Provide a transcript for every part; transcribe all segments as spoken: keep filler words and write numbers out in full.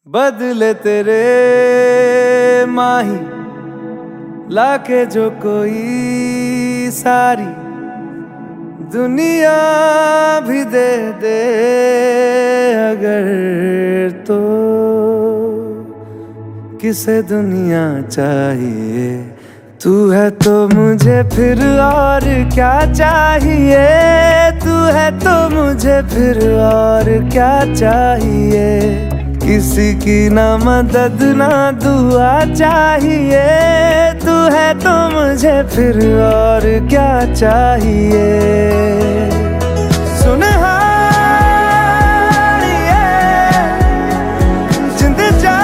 बदले तेरे माही लाके जो कोई सारी दुनिया भी दे दे अगर, तो किसे दुनिया चाहिए। तू है तो मुझे फिर और क्या चाहिए, तू है तो मुझे फिर और क्या चाहिए। किसी की ना मदद ना दुआ चाहिए, तू है तो मुझे फिर और क्या चाहिए। सुन हारिए जिंद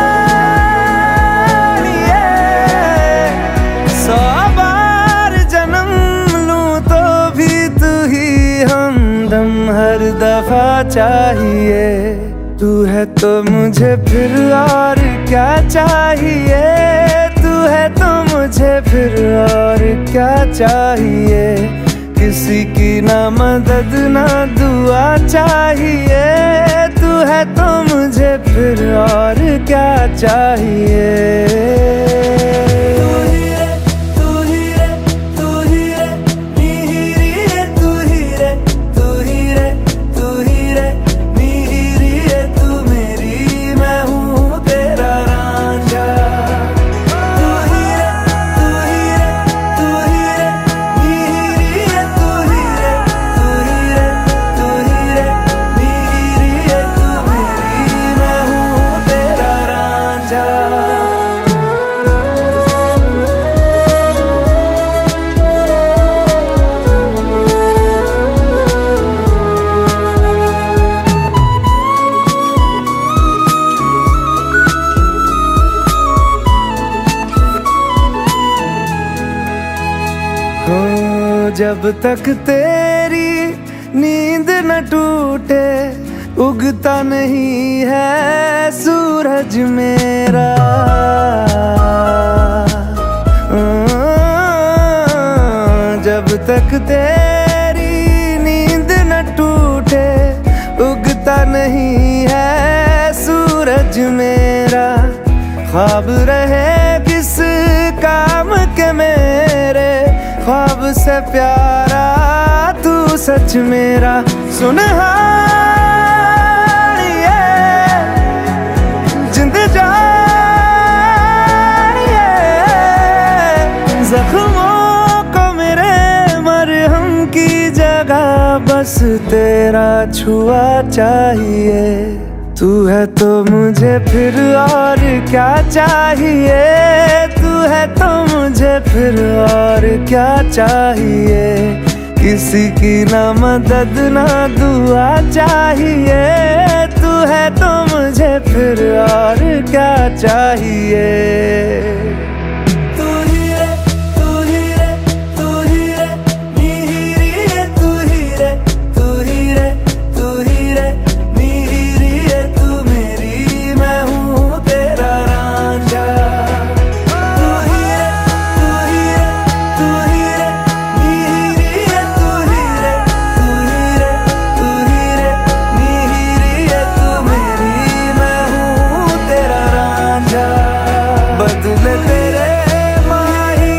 जानिए, सौ बार जन्म लूं तो भी तू ही हमदम हर दफा चाहिए। तू है तो मुझे फिर और क्या चाहिए, तू है तो मुझे फिर और क्या चाहिए। किसी की ना मदद ना दुआ चाहिए, तू है तो मुझे फिर और क्या चाहिए। जब तक तेरी नींद न टूटे उगता नहीं है सूरज मेरा। जब तक तेरी नींद न टूटे उगता नहीं है सूरज मेरा। ख्वाब रहे किस काम के मेरे, ख्वाब से प्यारा तू सच मेरा। सुन हारिए जिंद जानिए, जख्मों को मेरे मरहम की जगह बस तेरा छुआ चाहिए। तू है तो मुझे फिर और क्या चाहिए, तू है तो मुझे फिर और क्या चाहिए। किसी की ना मदद ना दुआ चाहिए, तू है तो मुझे फिर और क्या चाहिए। बदले तेरे माही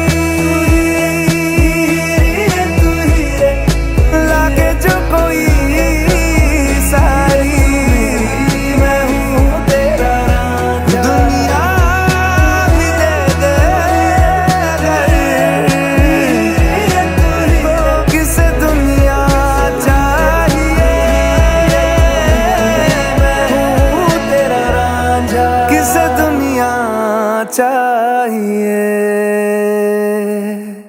तू ही रे लाके जो कोई सारी, मैं हूँ तेरा रांझा। दुनिया भी दे दे अगर, किसे दुनिया चाहिए। मैं हूँ तेरा रांझा, किसे दुनिया चाहिए।